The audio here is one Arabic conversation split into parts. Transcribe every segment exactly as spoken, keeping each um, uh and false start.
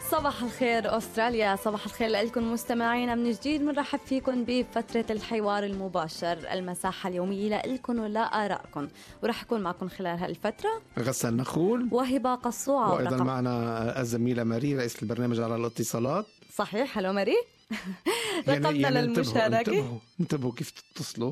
صباح الخير أستراليا، صباح الخير لكم مستمعينا من جديد. بنرحب فيكم بفترة الحوار المباشر، المساحة اليومية لكم ولآرائكم، ورح أكون معكم خلال هالفترة غسان نخول وهبة قصوعة، وأيضا ورقم... معنا الزميلة ماري رئيس البرنامج على الاتصالات. صحيح، هلو ماري. رقمنا يعني يعني للمشاركة. انتبهوا انتبهوا كيف تتصلوا.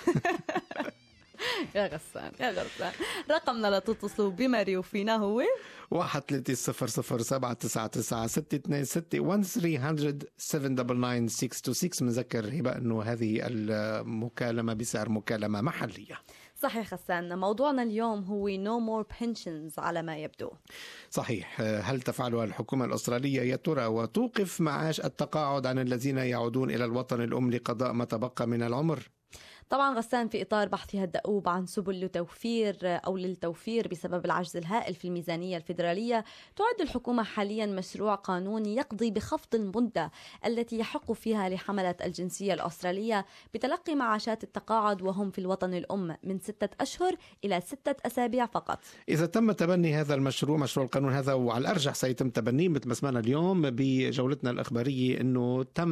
يا غسان يا غسان رقمنا لتتصلوا بماري وفينا هو واحد ثلاثة صفر صفر سبعة تسعة تسعة ستة اثنين ستة واحد ثلاثة صفر سبعة تسعة تسعة ستة اثنين ستة. منذكر هبة أنه هذه المكالمة بسعر مكالمة محلية. صحيح غسان، موضوعنا اليوم هو no more pensions على ما يبدو. صحيح، هل تفعلها الحكومة الأسترالية يا ترى وتوقف معاش التقاعد عن الذين يعودون إلى الوطن الأم لقضاء ما تبقى من العمر؟ طبعا غسان، في إطار بحثها الدؤوب عن سبل لتوفير أو للتوفير بسبب العجز الهائل في الميزانية الفيدرالية، تعد الحكومة حاليا مشروع قانوني يقضي بخفض المدة التي يحق فيها لحملة الجنسية الأسترالية بتلقي معاشات التقاعد وهم في الوطن الأم من ستة أشهر إلى ستة أسابيع فقط. إذا تم تبني هذا المشروع، مشروع القانون هذا، وعلى الأرجح سيتم تبنيه مثل ما سمعنا اليوم بجولتنا الإخبارية أنه تم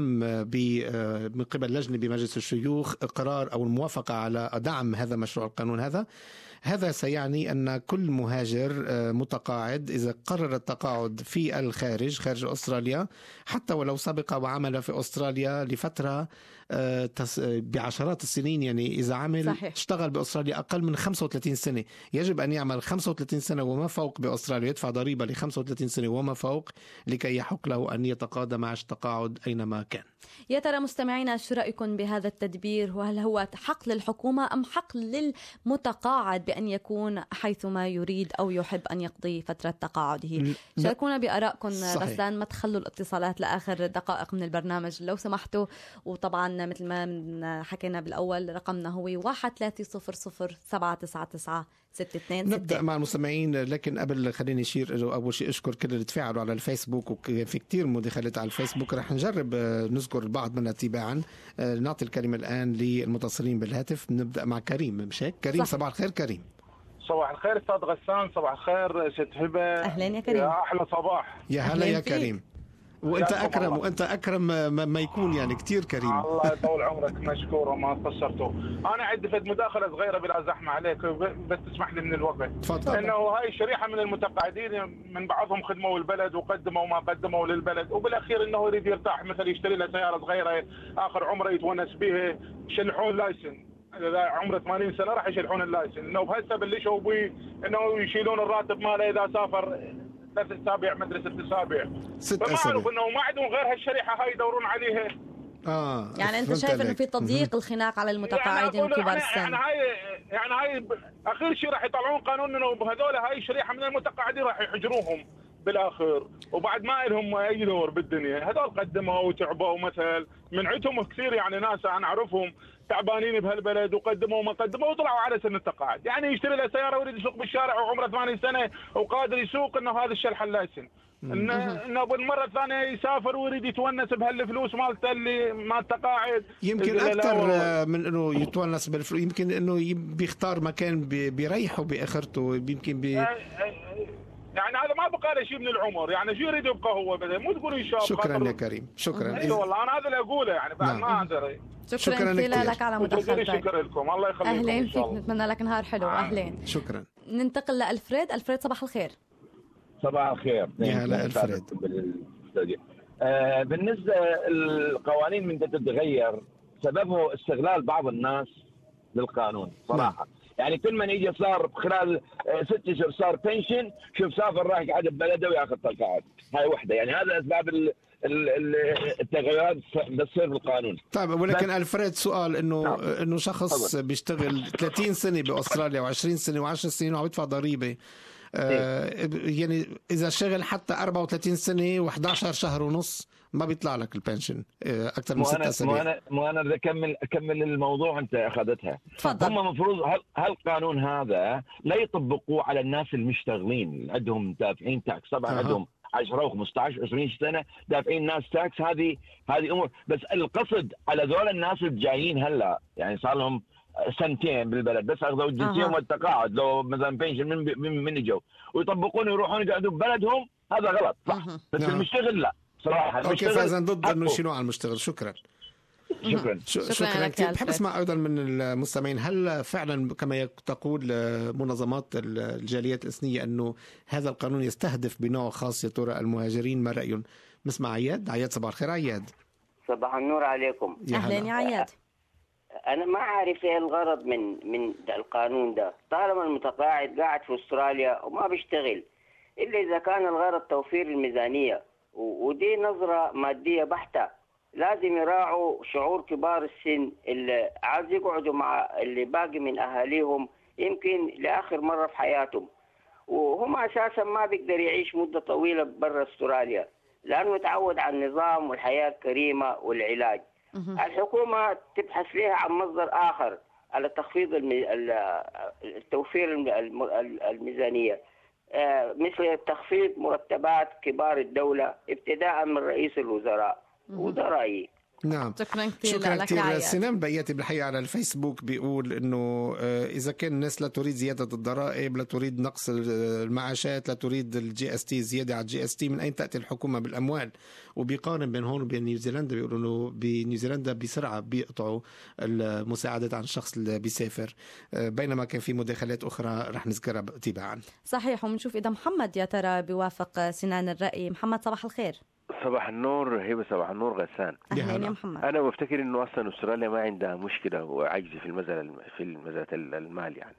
من قبل لجنة بمجلس الشيوخ قرار أو الموافقة على دعم هذا مشروع القانون هذا. هذا سيعني أن كل مهاجر متقاعد إذا قرر التقاعد في الخارج خارج أستراليا، حتى ولو سبق وعمل في أستراليا لفترة بعشرات السنين، يعني إذا عمل صحيح. اشتغل بأستراليا أقل من خمسة وثلاثين سنة، يجب أن يعمل خمسة وثلاثين سنة وما فوق بأستراليا، يدفع ضريبة ل خمسة وثلاثين سنة وما فوق لكي يحق له أن يتقاضى معاش التقاعد أينما كان. يا ترى مستمعينا شو رأيكم بهذا التدبير؟ وهل هو حق للحكومة أم حق للمتقاعد بأن يكون حيثما يريد أو يحب أن يقضي فترة تقاعده؟ شاركونا بآرائكم غسان، ما تخلوا الاتصالات لآخر دقائق من البرنامج لو سمحتوا. وطبعا مثل ما حكينا بالأول رقمنا هو واحد ثلاثة صفر صفر سبعة تسعة تسعة ستة اثنين ستة. نبدأ مع المستمعين، لكن قبل خليني أشير أول شيء أشكر كل اللي تفاعلوا على الفيسبوك، وفي كتير مداخلات على الفيسبوك. رح نجرب نذكر البعض منها تباعا. نعطي الكلمة الآن للمتصلين بالهاتف. نبدأ مع كريم، مش هيك؟ كريم، صباح الخير كريم. صباح الخير استاذ غسان، صباح الخير ست هبة. أهلا يا كريم. يا أحلى صباح. يا هلا يا كريم. وانت اكرم الله. وانت اكرم ما يكون، يعني كتير كريم. الله يطول عمرك، مشكور وما قصرتوا. انا عندي فد مداخله صغيره بلا زحمه عليك، بس تسمح لي من الوقت. تفضل. انه هاي الشريحه من المتقاعدين من بعضهم خدموا البلد وقدموا ما قدموا للبلد، وبالاخير انه يريد يرتاح، مثل يشتري له سياره صغيره اخر عمره يتونس بها، يشلحون لايسن اذا عمره ثمانين سنه راح يشلحون اللايسن، انه بهسه بلشوا بي انه يشيلون الراتب ماله اذا سافر ثلاث اسابيع مدرسه ست اسابيع. ست فما اسابيع، اعرف انه ما عندهم غير هالشريحه هاي يدورون عليها. اه يعني انت شايف انه في تضييق الخناق على المتقاعدين يعني وكبار يعني السن؟ يعني هاي يعني هاي اخر شيء راح يطلعون قانون انه بهذول هاي الشريحه من المتقاعدين راح يحجروهم بالاخر، وبعد ما لهم اي دور بالدنيا. هذول قدموا وتعبوا، مثل من عندهم كثير يعني ناس انا اعرفهم تعبانين بهالبلد وقدموا وما قدموا وطلعوا على سن التقاعد. يعني يشتري له سياره ويريد يسوق بالشارع وعمره ثمانين سنه وقادر يسوق، انه هذا الشلح اللايسن. انه انه بالمره الثانيه يسافر ويريد يتونس بهالفلوس مالته اللي ما التقاعد. يمكن اكثر من انه يتونس بالفلوس، يمكن انه بيختار مكان بيريحه باخرته، يمكن بي... يعني هذا ما بقى له شيء من العمر، يعني شو يريد يبقى هو بدل مو تقول ان شاء الله. شكرا يا كريم، شكرا. اي والله انا هذا اللي اقوله، يعني بعد نعم. ما اقدر. شكرا, شكرا لك على مداخلتك. شكرا لكم، الله يخليكم. اهلين فيك، نتمنى لك نهار حلو. اهلين. شكرا. ننتقل لألفريد. ألفريد صباح الخير. صباح الخير. يا هلا ألفريد. آه بالنسبه القوانين من تتغير سببه استغلال بعض الناس للقانون صراحه. نعم. يعني كل من يجي صار خلال ست اشهر صار بنشن، شوف سافر راح يقعد ببلده وياخذ تقاعد. هاي وحده، يعني هذا اسباب التغيرات بتصير في القانون. طيب، ولكن الفريد سؤال انه نعم. انه شخص طبعا. بيشتغل ثلاثين سنه باستراليا وعشرين سنه وعشر سنين وعم يدفع ضريبه، آه يعني اذا شغل حتى أربعة وثلاثين سنه وإحدى عشر شهر ونص ما بيطلع لك البنشن آه اكثر من ستة اسابيع. مو انا مو انا بدي اكمل اكمل الموضوع انت اخذتها. هم المفروض هالقانون هذا لا يطبقوه على الناس المشتغلين عندهم دافعين تاكس. طبعا أه. عندهم عشرة وخمسة عشر وعشرين سنه دافعين ناس تاكس. هذه هذه امور، بس القصد على ذول الناس الجايين هلا، يعني صار لهم سنتين بالبلد بس اخذوا الجنسيه والتقاعد، لو مثلا بنشن من من من اجوا ويطبقون يروحون يقعدوا ببلدهم هذا غلط صح. بس نعم. المشتغل لا صراحه. اوكي، فاذا ضد انه يشيلوا على المشتغل. شكرا. شكرا شكرا, شكرا كثير. بحب اسمع ايضا من المستمعين، هل فعلا كما تقول منظمات الجاليات الإثنية انه هذا القانون يستهدف بنوع خاص يا ترى المهاجرين؟ ما رأيهم؟ نسمع عياد. عياد صباح الخير. عياد صباح النور عليكم. اهلا يا عياد. انا ما اعرف ايه الغرض من من القانون ده، طالما المتقاعد قاعد في استراليا وما بيشتغل، الا اذا كان الغرض توفير الميزانيه، ودي نظره ماديه بحته. لازم يراعوا شعور كبار السن اللي عايز يقعدوا مع اللي باقي من اهاليهم يمكن لاخر مره في حياتهم، وهم اساسا ما بيقدر يعيش مده طويله برا استراليا لانه يتعود على النظام والحياه الكريمه والعلاج. الحكومه تبحث لها عن مصدر اخر على تخفيض التوفير الميزانيه، مثل تخفيض مرتبات كبار الدوله ابتداء من رئيس الوزراء. وده رأيي. نعم. شكرا كثير. شكرا كثير. سنان بياتي بالحقيقة على الفيسبوك بيقول انه اذا كان الناس لا تريد زيادة الضرائب، لا تريد نقص المعاشات، لا تريد الجي اس تي، زيادة على الجي اس تي، من اين تأتي الحكومة بالاموال؟ وبيقارن بين هون وبين نيوزيلندا، بيقولوا انه بنيوزيلندا بسرعة بيقطعوا المساعدات عن الشخص اللي بيسافر، بينما كان في مداخلات اخرى رح نذكرها تباعا. صحيح. وبنشوف اذا محمد يا ترى بيوافق سنان الرأي. محمد صباح الخير. صباح النور هبة. صباح النور غسان. أهلا يا محمد. أنا بفتكر إنه أصلا أستراليا ما عندها مشكلة وعجز في المزل في المزلة المال يعني.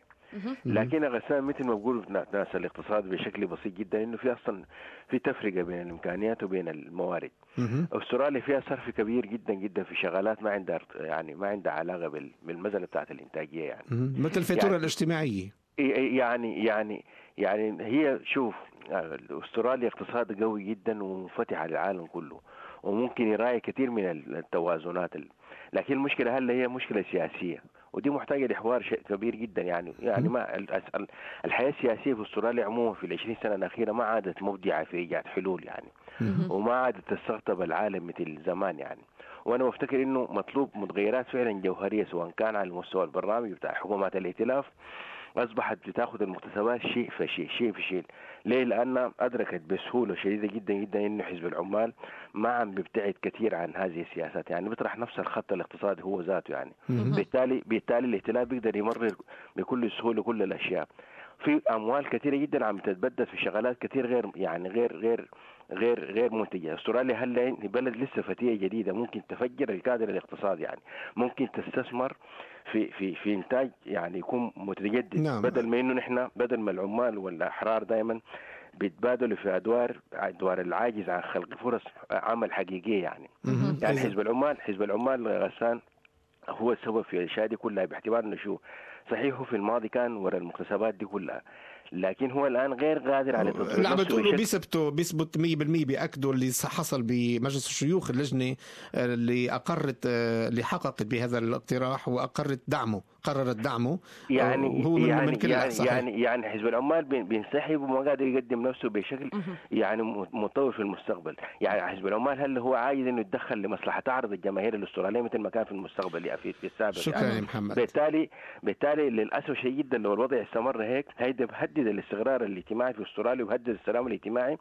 لكن غسان مثل ما بقولوا ناس الاقتصاد بشكل بسيط جدا إنه في أصلا في تفرقة بين الإمكانيات وبين الموارد. أستراليا فيها صرف كبير جدا جدا في شغالات ما عندها يعني ما عندها علاقة بالمزلة بتاعت الإنتاجية يعني. مثل الفاتورة يعني الاجتماعية. يعني يعني يعني هي شوف أستراليا اقتصاد قوي جدا ومنفتح على العالم كله وممكن يراعي كثير من التوازنات، لكن المشكلة هل هي مشكلة سياسية، ودي محتاجة لحوار كبير جدا يعني. يعني ما الحياة السياسية في أستراليا عموما في العشرين سنة الأخيرة ما عادت مبدعة في إيجاد حلول يعني، وما عادت تستقطب العالم مثل زمان يعني. وأنا بفتكر إنه مطلوب متغيرات فعلا جوهرية سواء كان على المستوى البرنامج بتاع حكومات الائتلاف، أصبحت بتاخذ المكتسبات شيء فشيء شيء في شيء. ليه؟ لأن أدركت بسهولة شديدة جدا جدا إنه حزب العمال ما عم بيبتعد كثير عن هذه السياسات يعني، بيطرح نفس الخط الاقتصادي هو ذاته يعني. بالتالي بالتالي الائتلاف بيقدر يمرر بكل سهولة كل الأشياء. في أموال كثيرة جدا عم تتبدد في شغلات كثير غير يعني غير غير غير غير منتجة. أستراليا هلا بلد لسه فتية جديدة ممكن تفجر الكادر الاقتصادي يعني، ممكن تستثمر في في في إنتاج يعني يكون متجدد. نعم. بدل ما إنه نحن بدل ما العمال والأحرار دائما بيتبادلوا في أدوار أدوار العاجز عن خلق فرص عمل حقيقية يعني. يعني حزب العمال حزب العمال غسان هو السبب في الأشياء دي كلها، باعتبار إنه شو صحيح في الماضي كان وراء المكتسبات دي كلها، لكن هو الآن غير قادر على تطبيق. اللي عم بتقولوا بيثبتوا بيثبت مية بالمية بيأكدوا اللي حصل بمجلس الشيوخ، اللجنة اللي أقرت اللي حققت بهذا الاقتراح وأقرت دعمه قررت دعمه يعني هو من يعني من كل يعني, صحيح. يعني يعني حزب العمال بينسحب وما قادر يقدم نفسه بشكل يعني مطور في المستقبل. يعني حزب العمال هل هو عايز انه يتدخل لمصلحة تعرض الجماهير الاسترالية مثل ما كان في المستقبل في, في السابق؟ شكرا يعني. يا محمد. بالتالي بالتالي للاسف شيء جدا لو الوضع استمر هيك هيدا بهدد الاستقرار الاجتماعي في استراليا وبهدد السلام الاجتماعي،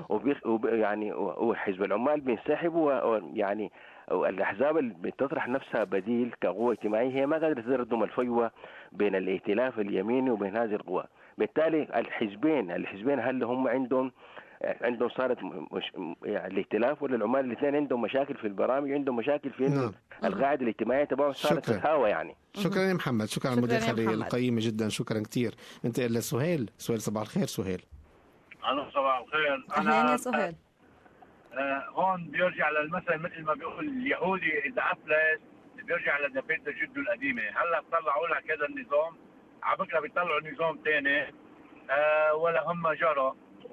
ويعني وحزب العمال بينسحب ويعني الأحزاب اللي بتطرح نفسها بديل كقوة اجتماعية هي ما قادرة تردم الفجوة بين الائتلاف اليميني وبين هذه القوى. بالتالي الحزبين الحزبين هل هم عندهم عندهم صارت مش يعني الائتلاف ولا العمال الاثنين عندهم مشاكل في البرامج، عندهم مشاكل في إنه القاعدة الاجتماعية تبعهم صارت تتهاوى يعني. شكرا يا محمد. شكرا على المداخلة القيمة جدا. شكرا كثير. انت إلا سهيل. سهيل صباح الخير. سهيل. أنا صباح الخير. أهلا يا سهيل. آه هون بيرجع للمثل مثل ما بيقول اليهودي إذا أفلس بيرجع لدفيت جده القديمة. هلا طلعوا لها كذا النظام، على فكرة بيطلعوا نظام ثاني آه ولا هم جرى.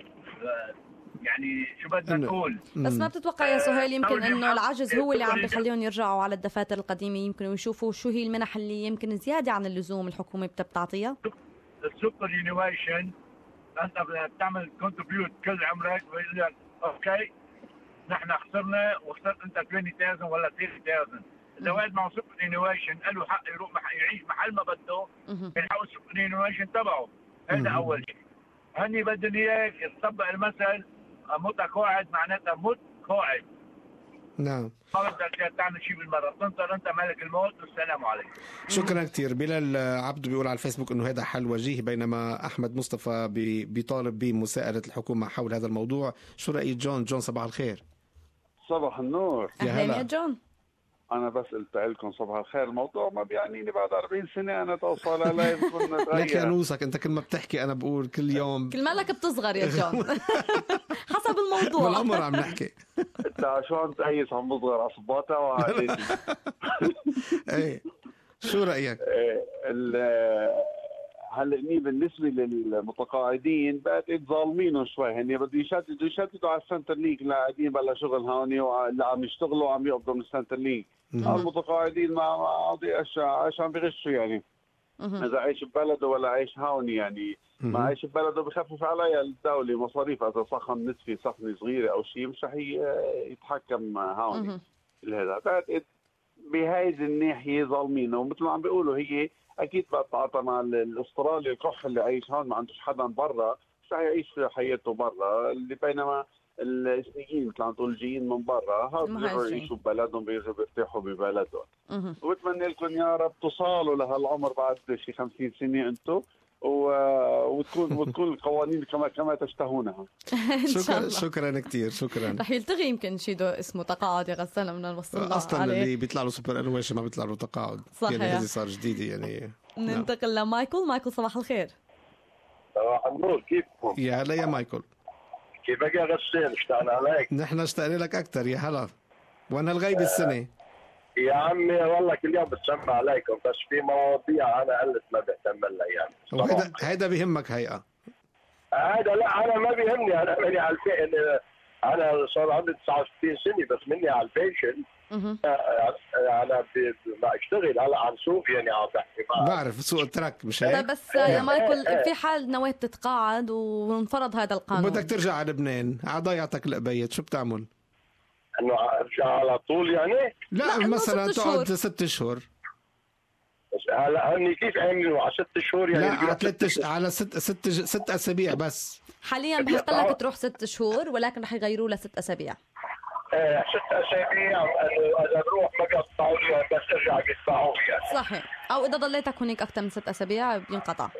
آه يعني شو بدنا نقول؟ بس ما بتتوقع يا سهيل يمكن انه العجز هو اللي عم بيخليهم يرجعوا على الدفاتر القديمة، يمكن يشوفوا شو هي المنح اللي يمكن زيادة عن اللزوم الحكومة بتعطيها؟ السوبر يونيفيشن انت بتعمل كونتريبيوت كل عمرك بيقول لك اوكي نحن خسرنا وخسرت انت عشرين ألف ولا ثلاثين ألف. اذا واحد معه سوبر يونيفيشن له حق يروح مح... يعيش محل ما بده بيلحقوا السوبر يونيفيشن تبعه. هذا اول شيء. هني بدهم اياك تطبق المثل متقاعد معناتها متقاعد. نعم. ما بدك تعمل شيء بالمرة، تنطر انت ملك الموت والسلام عليكم. شكرا كثير. بلال عبده بيقول على الفيسبوك انه هذا حل وجيه، بينما احمد مصطفى بيطالب بمساءلة الحكومة حول هذا الموضوع. شو رأي جون؟ جون صباح الخير. صباح النور. اهلا يا جون. انا بس قلت لكم صباح الخير. الموضوع ما بيعنيني بعد أربعين سنة انا توصل علي بكون نتغير. لك يا نوسك انت كل ما بتحكي انا بقول كل يوم كل ما لك بتصغر يا جون. حسب الموضوع. بالعمر عم نحكي. انت شو عم تقيس؟ عم بصغر عصباتها وعليتي. ايه شو رايك؟ هلا اني بالنسبه للمتقاعدين بعتقد ظالمينهم شوي. هن بده يشددوا يشددوا على السنتر لينك اللي قاعدين بلا شغل هون واللي عم يشتغلوا عم يقبضوا من السنتر لينك. المتقاعدين ما قاضي اشياء ايش عم بيغشوا يعني. اذا عايش ببلده ولا عايش هون يعني. ما عايش ببلده بخفف عليها الدوله مصاريف. اذا سخن نسفي سخنه صغيره او شيء مش رح يتحكم هون. هذا بعتقد بهيدي الناحيه ظالمين. ومثل ما عم بيقولوا هي اكيد بتتعاطى مع الاسترالي الكح اللي عايش هون ما عندوش حدا برا مش رح يعيش حياته برا. اللي بينما السنيين مثل عم تقول جايين من برا هاد بيقدروا يعيشوا ببلدهم بيرجعوا بيرتاحوا ببلدهم. وبتمنى لكم يا رب توصلوا لهالعمر بعد شي خمسين سنه انتم و... وتكون وتكون القوانين كما كما تشتهونها. شكرا شكرا كثير. شكرا. رح يلتغي يمكن شيء اسمه تقاعد يا غسان بدنا نوصل اصلا عليه. اللي بيطلع له سوبر انويشن ما بيطلع له تقاعد. صحيح. يعني هذه صار جديده يعني. ننتقل لمايكل. مايكل صباح الخير. صباح النور. كيفكم؟ يا هلا يا مايكل. كيفك يا غسان؟ اشتقنا عليك. نحن اشتقنا لك اكثر. يا هلا. وانا الغيب السنه يا عمي والله كل يوم بتسمع عليكم بس في مواضيع انا قلت ما بهتم لها يعني. وهيدا هيدا بيهمك هيئه؟ هذا لا انا ما بيهمني. انا مني على الفين. انا صار عندي تسعة وستين سنه بس مني على البيشن. انا ما اشتغل هلا عن سوق يعني عم بحكي. بعرف سوق الترك مش هيك؟ بس يا مايكل في حال نويت تتقاعد وانفرض هذا القانون بدك ترجع على لبنان على ضيعتك القبيت شو بتعمل؟ انه ارجع على طول يعني؟ لا, لا مثلا تقعد ست شهور. هلا هني كيف عاملوا على ست شهور يعني؟ لا على ثلاث ش... على ست ست ست اسابيع بس. حاليا بحق لك تروح ست شهور ولكن رح يغيروا لست اسابيع. ايه ست اسابيع اذا بروح ما بيقطعوا لي بس ارجع بيدفعوا لي. صحيح. او اذا ضليتك هناك اكثر من ست اسابيع بينقطع.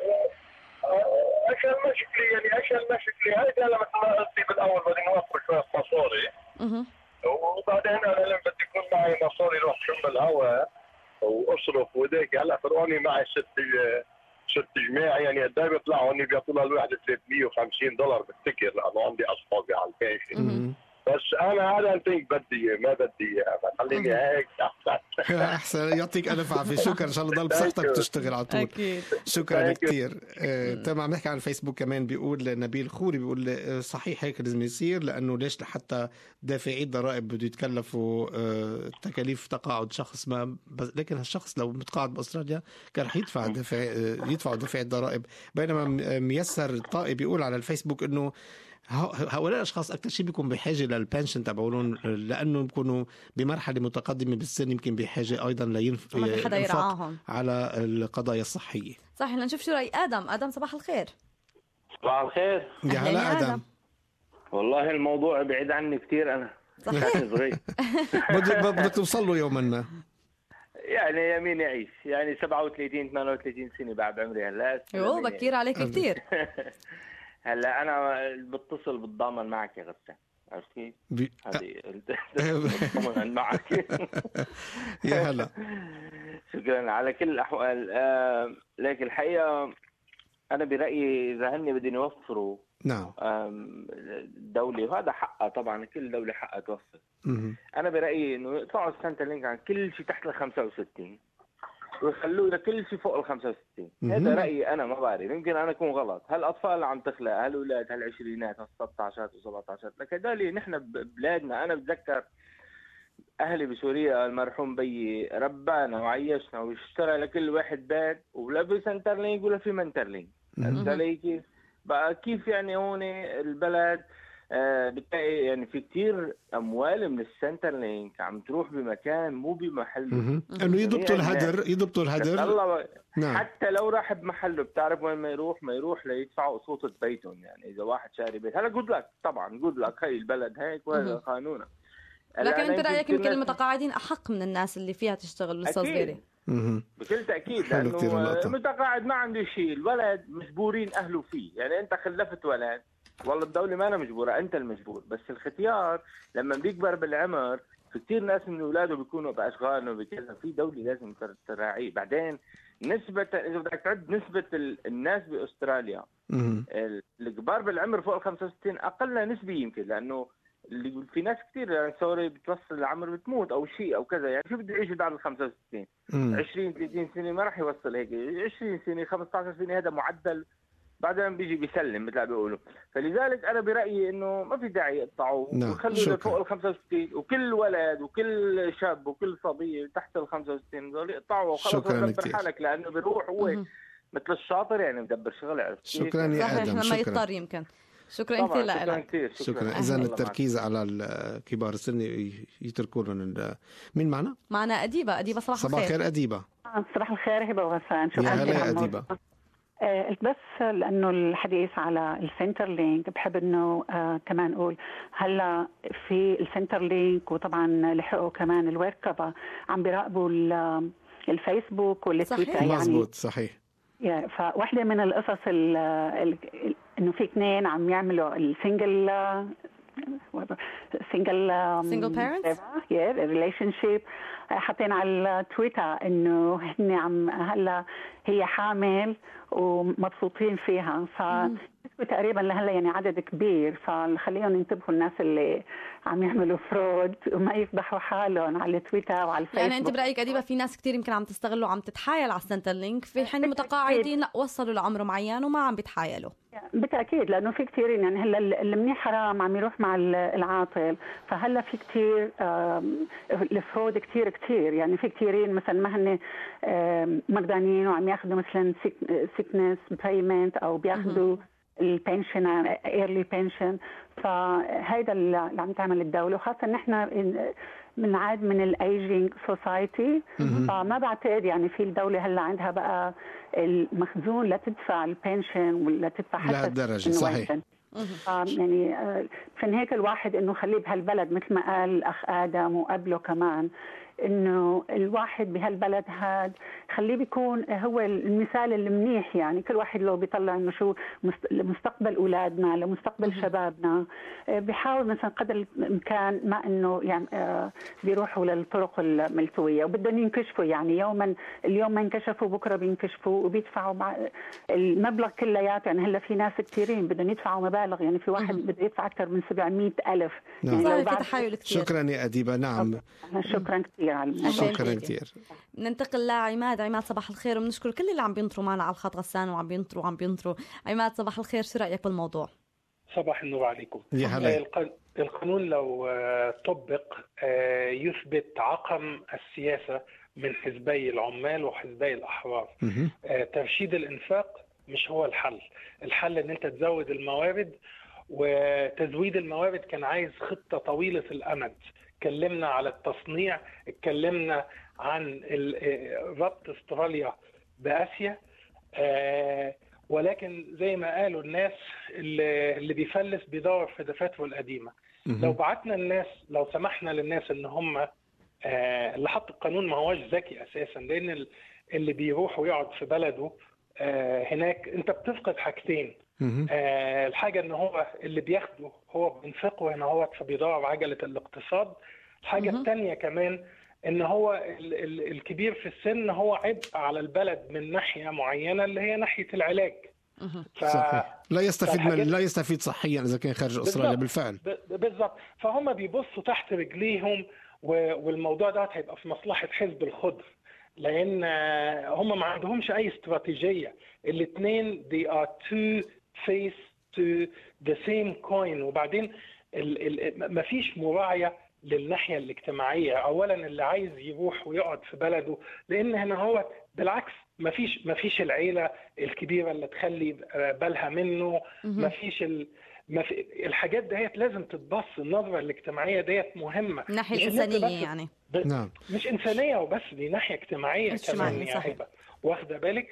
عشان مشكلة يعني عشان مشكلة هيدا لما ما قلتي بالاول بدي نوفر شوية مصاري. اها. وبعدين انا لما بدي يكون معي مصاري روح شم الهواء واصرف وديك. هلا فرقوني معي ست ست جماعة يعني قد ايه بيطلعوا هني بيعطونا الواحد ثلاثمية وخمسين دولار بفتكر لانه عندي اصحابي على البيشن. بس انا هذا الثينك بدي ما بدي خليني هيك احسن. احسن. يعطيك الف عافيه. شكرا. ان شاء الله ضل بصحتك وتشتغل على طول. اكيد. شكرا كثير. تمام. عم نحكي على الفيسبوك كمان. بيقول نبيل خوري بيقول صحيح هيك لازم يصير لانه ليش حتى دافعي الضرائب بده يتكلفوا تكاليف تقاعد شخص ما بس لكن هالشخص لو متقاعد باستراليا كان رح يدفع دافع يدفع دافع الضرائب. بينما ميسر الطائي بيقول على الفيسبوك انه هؤلاء الاشخاص اكثر شيء بيكون بحاجه للبنشن تبعولهم لانه بيكونوا بمرحله متقدمه بالسن يمكن بحاجه ايضا لينفق على القضايا الصحيه. صحيح. نشوف شو راي ادم. ادم صباح الخير. صباح الخير. يا هلا ادم. آدم. والله الموضوع بعيد عني كثير. انا صغير. بدك توصل له يوما ما يعني يمين يعيش يعني سبعة وثلاثين ثمانية وثلاثين سنه بعد عمري هلا. يوه بكير عليك كثير. هلا انا بتصل بالضامن معك يا غسان. عرفت كيف؟ بي... هذه بتضمن معك. يا هلا. شكرا على كل الاحوال. آه... لكن الحقيقه انا برايي اذا هن بدهم يوفروا نعم الدوله وهذا حقها طبعا كل دوله حقها توفر. انا برايي انه يقطعوا السنتر لينك عن كل شيء تحت ال خمسة وستين ويخلوه لكل شيء فوق ال خمسة وستين. هذا رايي انا ما بعرف يمكن انا اكون غلط. هالاطفال اللي عم تخلق هالاولاد هالعشرينات هالستة عشر وسبعة عشر لكن هذول نحن ببلادنا. انا بتذكر اهلي بسوريا المرحوم بيي ربانا وعيشنا واشترى لكل واحد بيت ولا في سنتر لينك ولا في منتر لينك. فهمت علي كيف؟ بقى كيف يعني هون البلد آه بتلاقي يعني في كتير اموال من السنتر لينك عم تروح بمكان مو بمحله، انه يضبطوا الهدر يضبطوا الهدر نعم. حتى لو راح بمحله بتعرف وين ما يروح ما يروح ليدفعوا قسوطة بيتهم. يعني اذا واحد شاري بيت هلا جود لك طبعا جود لك، هي البلد هيك وهذا قانونه. لكن انت رايك يمكن المتقاعدين احق من الناس اللي فيها تشتغل لسه صغيره؟ بكل تاكيد، لانه المتقاعد ما عنده شيء، الولد مجبورين اهله فيه. يعني انت خلفت ولد والله الدوله ما أنا مجبوره، انت المجبور. بس الختيار لما بيكبر بالعمر في كثير ناس من اولاده بيكونوا باشغال وبكذا، في دوله لازم تراعيه. بعدين نسبه اذا بدك تعد نسبه الناس باستراليا الكبار بالعمر فوق ال خمسة وستين اقل نسبه يمكن، لانه اللي في ناس كثير يعني سوري بتوصل العمر بتموت او شيء او كذا. يعني شو بده يعيش بعد ال خمسة وستين؟ عشرين ثلاثين سنه ما راح يوصل هيك، عشرين سنه خمسة عشر سنه هذا معدل، بعدين بيجي بيسلم مثل ما بيقولوا. فلذلك انا برايي انه ما في داعي يقطعوه ويخلوا فوق ال خمسة وستين، وكل ولد وكل شاب وكل صبيه تحت ال خمسة وستين دول يقطعوا وخلص ودبر حالك، لانه بيروح هو مثل الشاطر يعني مدبر شغله. عرفت؟ شكرا يا ادم. لما يضطر يمكن. شكرا كثير لك. شكرا. اذا التركيز على كبار السن يتركوا لهم. مين معنا؟ معنا اديبه. اديبه صباح الخير. صباح الخير اديبه. صباح الخير هبه وغسان. شكرا يا اديبه. آه بس لانه الحديث على السنتر لينك بحب انه آه كمان اقول هلا في السنتر لينك، وطبعا لحقوا كمان الوركبه عم بيراقبوا الفيسبوك والتويتر. يعني مزبوط صحيح. فواحدة من القصص ال ال انه في اثنين عم يعملوا السنجل سنجل سنجل بيرنتس يا ريليشن شيب، حاطين على تويتر انه هن عم هلا هي حامل ومبسوطين فيها. ف تقريبا لهلا يعني عدد كبير، فخليهم ينتبهوا الناس اللي عم يعملوا فرود وما يفضحوا حالهم على تويتر وعلى الفيسبوك. يعني انت برايك اديبه في ناس كثير يمكن عم تستغل وعم تتحايل على السنتر لينك، في حين المتقاعدين لا وصلوا لعمر معين وما عم بيتحايلوا؟ بالتاكيد، لانه في كثيرين يعني هلا المنيح حرام عم يروح مع العاطل، فهلا في كثير الفرود كثير كثير. يعني في كثيرين مثلا ما هن مجانين وعم ياخذوا مثلا سيكنس بايمنت او بياخذوا البنشن ايرلي بنشن. فهيدا اللي عم تعمل الدوله، وخاصه نحن بنعاد من الايجينج سوسايتي، فما بعتقد يعني في الدوله هلا عندها بقى المخزون لتدفع البنشن ولا تدفع حتى لهالدرجه. صحيح. يعني عشان هيك الواحد انه خليه بهالبلد مثل ما قال الاخ ادم وقبله كمان، انه الواحد بهالبلد هاد خليه بيكون هو المثال المنيح. يعني كل واحد لو بيطلع انه شو مستقبل اولادنا لمستقبل شبابنا، بيحاول مثلا قدر الامكان ما انه يعني بيروحوا للطرق الملتويه وبدهم ينكشفوا. يعني يوما اليوم ما انكشفوا بكره بينكشفوا وبيدفعوا مع المبلغ كلياته. يعني هلا في ناس كثيرين بدهم يدفعوا مبالغ، يعني في واحد بده يدفع اكثر من سبعمية ألف. نعم. يعني في تحايل كثير. شكرا يا اديبه. نعم شكرا كثير. شكرا كثير. ننتقل لعماد. عماد صباح الخير، وبنشكر كل اللي عم بينطروا معنا على الخط غسان وعم بينطروا وعم بينطروا. عماد صباح الخير، شو رايك بالموضوع؟ صباح النور عليكم. يا هلا. القانون لو طبق يثبت عقم السياسه من حزبي العمال وحزبي الاحرار. ترشيد الانفاق مش هو الحل. الحل ان انت تزود الموارد، وتزويد الموارد كان عايز خطه طويله الامد. اتكلمنا على التصنيع، اتكلمنا عن ربط استراليا بآسيا، آه ولكن زي ما قالوا الناس اللي, اللي بيفلس بيدور في دفاتره القديمة. لو بعتنا الناس، لو سمحنا للناس ان هم آه اللي حط القانون ما هوش ذكي اساسا، لان اللي بيروح ويقعد في بلده آه هناك انت بتفقد حاجتين. آه الحاجة ان هو اللي بياخده هو بينفقه هنا هو فبيدور عجلة الاقتصاد. الحاجة الثانية كمان ان هو ال ال الكبير في السن هو عبء على البلد من ناحية معينة اللي هي ناحية العلاج. ف... صحيح. لا يستفيد من لا يستفيد صحيا اذا كان خارج استراليا. بالفعل بالضبط. فهم بيبصوا تحت رجليهم، والموضوع ده هيبقى في مصلحة حزب الخضر، لان هم ما عندهمش اي استراتيجية. الاثنين they are two face to the same coin. وبعدين ما فيش مراعية للناحية الاجتماعية. اولا اللي عايز يروح ويقعد في بلده، لان هنا هو بالعكس ما فيش ما فيش العيلة الكبيرة اللي تخلي بالها منه، ما فيش ال... ما في الحاجات ديت لازم تتبص. النظرة الاجتماعية ديت مهمة، الناحية الإنسانية يعني ب... نعم. مش إنسانية وبس، دي ناحية اجتماعية كمان يعني واخده بالك.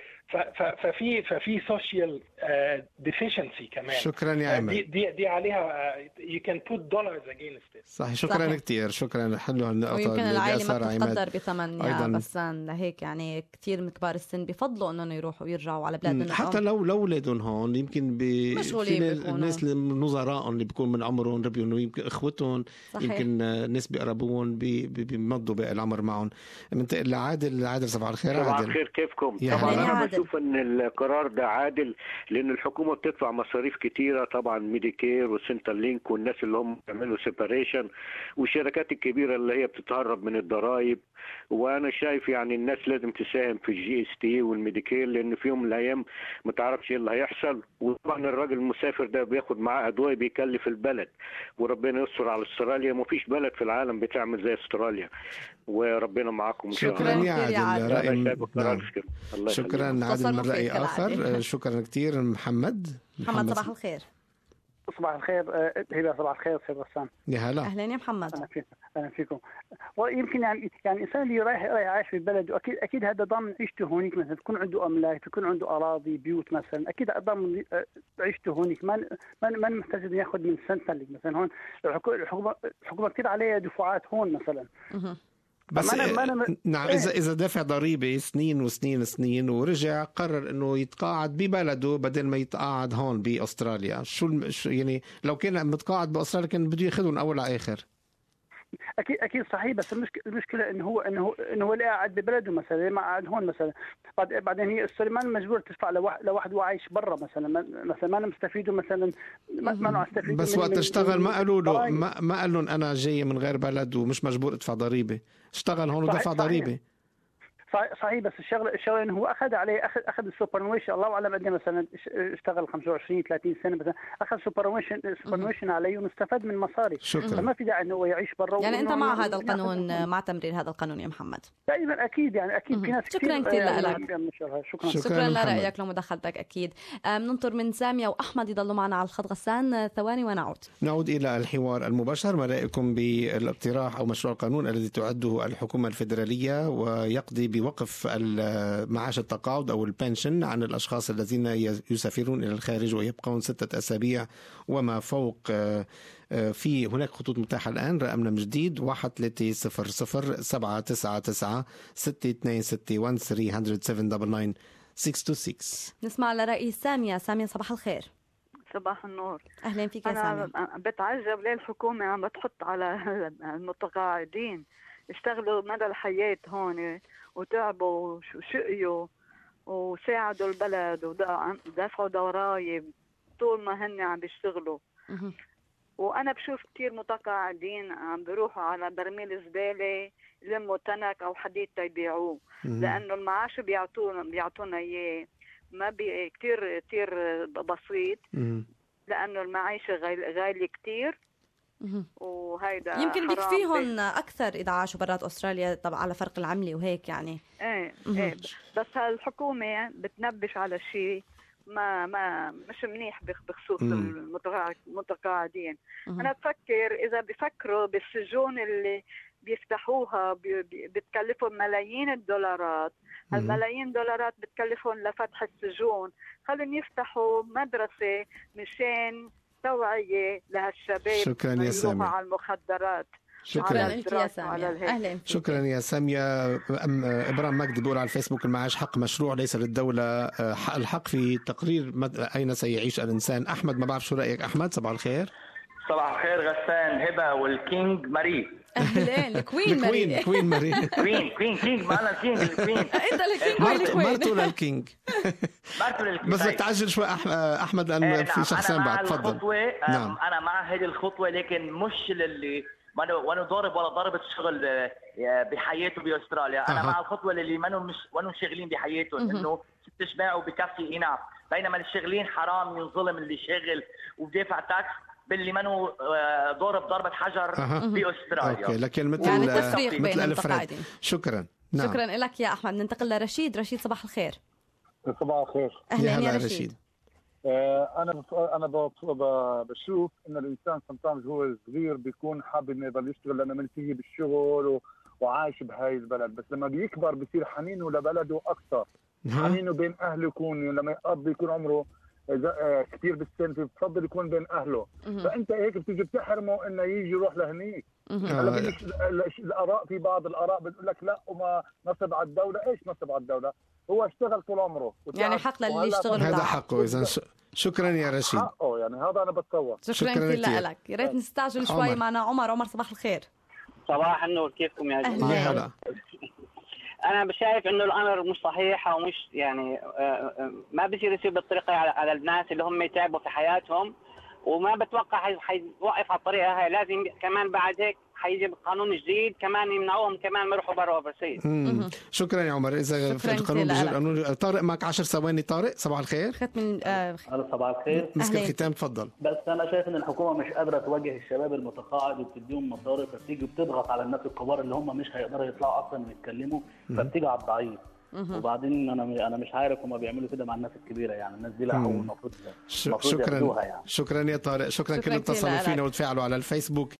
ففي ففي سوشيال ديفيشنسي كمان. شكرا يا عمر. دي دي دي عليها you can put dollars against it. صحيح. شكرا كثير. شكرا. حلو هالنقطه. ويمكن العائله ما تقدر بثمن يا بسان، لهيك يعني كثير من كبار السن بفضلوا انهم يروحوا ويرجعوا على بلادنا، حتى لو لو اولادهم هون يمكن مشغولين. الناس النظراء اللي بيكون من عمرهم ربيوا انه يمكن اخوتهم يمكن ناس بيقربوهم بيمضوا باقي العمر معهم. منتقل لعادل. عادل صباح الخير. صباح عادل. الخير. كيفكم؟ طبعا انا بشوف ان القرار ده عادل، لان الحكومه بتدفع مصاريف كتيره طبعا، ميديكير وسنتر لينك والناس اللي هم بيعملوا سيباريشن والشركات الكبيره اللي هي بتتهرب من الضرائب. وانا شايف يعني الناس لازم تساهم في الجي اس تي والميديكير، لان في يوم من الايام ما تعرفش ايه اللي هيحصل. وطبعا الراجل المسافر ده بياخد معاه ادويه بيكلف البلد، وربنا يستر على استراليا. ما فيش بلد في العالم بتعمل زي استراليا، وربنا معاكم ان شاء الله. شكرا يا عادل. رأي نعم. شكرا عادل. من رأي آخر. شكرا كثير. محمد. محمد صباح الخير. صباح الخير. هبه صباح الخير. سيد بسام. يا هلا. اهلا يا محمد. اهلا فيكم. اهلا فيكم. ويمكن يعني يعني الانسان اللي رايح رايح عايش في البلد، واكيد اكيد هذا ضامن عيشته هونيك، مثلا تكون عنده املاك، تكون عنده اراضي، بيوت مثلا، اكيد ضامن عيشته هونيك. ما ما ما محتاج انه ياخذ من سنتر مثلا. هون الحكومه الحكومه كثير عليها دفعات هون مثلا. بس أنا أنا م... نعم. إذا إذا دفع ضريبة سنين وسنين سنين ورجع قرر إنه يتقاعد ببلده بدل ما يتقاعد هون بأستراليا، شو الم... يعني لو كان متقاعد بأستراليا كان بده ياخذهم من أول على آخر. اكيد اكيد صحيح. بس المشكله المشكله انه هو انه انه هو اللي قاعد ببلده مثلا، ما قاعد هون مثلا. بعدين هي السلمان مجبور تدفع لواحد لواحد وعايش برا مثلا، مثلا ما مستفيدوا مثلا، ما ما نستفيد. بس وقت اشتغل ما قالوا له ما, ما قال لهم انا جاي من غير بلد ومش مجبور ادفع ضريبه. اشتغل هون ودفع ضريبه. صحيح. بس الشغله الشغله انه هو اخذ عليه اخذ اخذ السوبرانويشن. الله اعلم قد مثلا اشتغل خمسة وعشرين ثلاثين سنه مثلا، اخذ سوبرانويشن سوبرانويشن عليه واستفاد من مصاري. فما في داعي انه هو يعيش برا. يعني انت مع هذا القانون، مع تمرير هذا القانون يا محمد؟ دائما اكيد يعني اكيد في ناس شكرا كثير لك. شكرا شكرا لرايك لمداخلتك. اكيد بننطر من ساميه واحمد يضلوا معنا على الخط. غسان ثواني ونعود. نعود الى الحوار المباشر. ما رايكم بالاقتراح او مشروع القانون الذي تعده الحكومه الفيدراليه ويقضي بوقف معاش التقاعد أو البنشن عن الأشخاص الذين يسافرون إلى الخارج ويبقون ستة أسابيع وما فوق؟ في هناك خطوط متاحة الآن. رقمنا جديد واحد ثلاثة صفر صفر سبعة تسعة تسعة ستة اثنين ستة واحد ثلاثة صفر سبعة تسعة تسعة ستة ستة. نسمع لرئيس سامية. سامية صباح الخير. صباح النور. أهلا فيك يا سامية. أنا بتعجب ليه الحكومة عم بتحط على المتقاعدين اشتغلوا مدى الحياة هون وتعبوا وشقيوا وساعدوا البلد ودفعوا ضرائب طول ما هن عم بيشتغلوا. وانا بشوف كتير متقاعدين عم بيروحوا على برميل زباله يلموا تنك او حديد تيبيعوه، لانه المعاش بيعطونا بيعطونا اياه ما بي كتير كتير بسيط، لانه المعيشه غاليه كتير. وهيدا يمكن بيكفيهم اكثر اذا عاشوا برات استراليا طبعا على فرق العمله وهيك يعني. ايه ايه بس هالحكومه بتنبش على شيء ما ما مش منيح بخصوص المتقاعدين. انا بفكر اذا بفكروا بالسجون اللي بيفتحوها بتكلفهم ملايين الدولارات، هالملايين دولارات بتكلفهم لفتح السجون، خليهم يفتحوا مدرسه مشان توعية لهالشباب. شكرا يا سامية على المخدرات. شكرا لك يا سامية. أهلا. شكرا يا سامية. إبراهيم مجدي بيقول على الفيسبوك المعاش حق مشروع ليس للدولة، الحق في تقرير أين سيعيش الإنسان. أحمد ما بعرف شو رأيك. أحمد صباح الخير. صباح الخير غسان هبة والكينج ماري. أهلين. الكوين ماري. الكوين ماري. كوين كوين كينج ما أنا الكينج الكوين. أنت الكينج ولا الكوين؟ مرتو للكينج. مرتو للكينج. بس بدك تعجل شوي أحمد لأن في شخصين بعد. تفضل. نعم. أنا مع هذه الخطوة لكن مش للي وأنا ضارب ولا ضربة شغل بحياته بأستراليا. أنا مع الخطوة اللي ما مش وانو شغالين بحياتهم إنه ست شباع وبكفي إناف، بينما الشغلين حرام ينظلم اللي شغل ودافع تاكس باللي منو ضرب ضربة حجر أه. بأستراليا. أوكي. لكن مثل يعني التفريق بين المتقاعدين. شكرا. نعم. شكرا لك يا أحمد. ننتقل لرشيد. رشيد صباح الخير. صباح الخير. أهلا يا رشيد. انا انا بشوف ان الانسان sometimes هو صغير بيكون حابب انه يضل يشتغل لانه منتهي بالشغل وعايش بهاي البلد، بس لما بيكبر بصير حنينه لبلده اكثر، حنينه بين اهله يكون لما يقضي يكون عمره كثير بالسن بفضل يكون بين اهله، فانت هيك بتيجي بتحرمه انه يجي يروح لهنيك. هلا الاراء في بعض الاراء بتقول لك لا وما نصب على الدوله، ايش نصب على الدوله؟ هو اشتغل طول عمره يعني حق للي يشتغل، هذا حقه. اذا شكرا يا رشيد، حقه يعني هذا انا بتصور. شكرا كثير لك. يا ريت نستعجل شوي معنا عمر. عمر صباح الخير. صباح النور، كيفكم يا جماعه؟ يا هلا. انا شايف انه الامر مش صحيح او مش يعني ما بصير يصير بالطريقه على الناس اللي هم يتعبوا في حياتهم، وما بتوقع حيوقف على الطريقه هاي. لازم كمان بعد هيك حيجي قانون جديد كمان يمنعوهم كمان ما يروحوا برا اوفرسيز. شكرا يا عمر. اذا في القانون بيجي القانون. طارق معك عشر ثواني. طارق صباح الخير. ختم آه صباح الخير. مسك الختام تفضل. بس انا شايف ان الحكومه مش قادره تواجه الشباب المتقاعد وبتديهم مصاري، فبتيجي بتضغط على الناس الكبار اللي هم مش هيقدروا يطلعوا اصلا يتكلموا، فبتيجي على الضعيف. وبعدين انا انا مش عارف هم بيعملوا كده مع الناس الكبيره، يعني الناس دي لا هو المفروض شكرا. يعني. شكرا يا طارق. شكرا, شكرا كل اللي اتصلوا فينا وتفاعلوا على الفيسبوك.